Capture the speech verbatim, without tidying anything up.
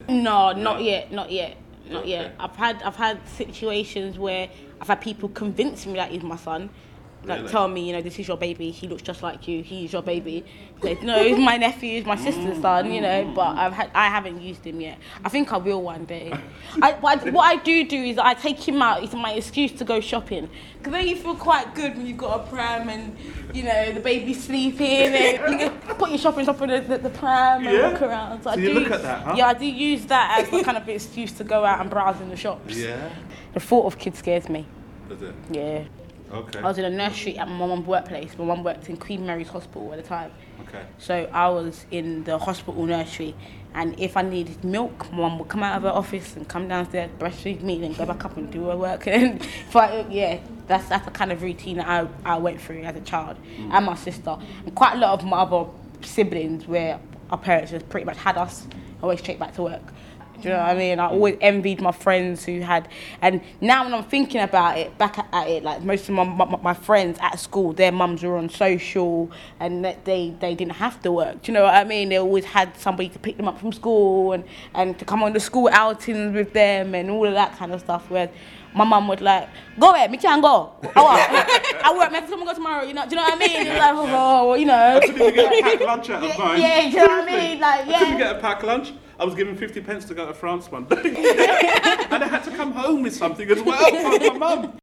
No, not no? yet, not yet, not okay. yet. I've had I've had situations where I've had people convince me that he's my son. Like really? Tell me, you know, this is your baby. He looks just like you. He's your baby. Like, no, he's my nephew. He's my sister's son. You know, but I've had I haven't used him yet. I think I will one day. I, what, I, what I do do is I take him out. It's my excuse to go shopping. Because then you feel quite good when you've got a pram and you know the baby's sleeping and you can put your shopping shop in the, the, the pram and yeah. walk around. So, so I you do, look at that, huh? Yeah, I do use that as a kind of excuse to go out and browse in the shops. Yeah. The thought of kids scares me. Does it? Yeah. Okay. I was in a nursery at my mum's workplace. My mum worked in Queen Mary's Hospital at the time. Okay. So I was in the hospital nursery, and if I needed milk, my mum would come out of her office and come downstairs, breastfeed me, then go back up and do her work. And if I, yeah, that's that's the kind of routine that I, I went through as a child, mm. and my sister, and quite a lot of my other siblings, where our parents just pretty much had us always straight back to work. Do you know what I mean? I always envied my friends who had, and now when I'm thinking about it, back at, at it, like most of my, my my friends at school, their mums were on social, and that they, they didn't have to work. Do you know what I mean? They always had somebody to pick them up from school and, and to come on the school outings with them and all of that kind of stuff. Where my mum would like, go ahead, me can't go. Oh, what? I work, make someone go tomorrow. You know? Do you know what I mean? It's like, oh, well, you know. I couldn't even get a packed lunch out of mine. Yeah, do you know what I mean? Like, yeah. I couldn't get a packed lunch. I was given fifty pence to go to France one day. And I had to come home with something as well from my mum.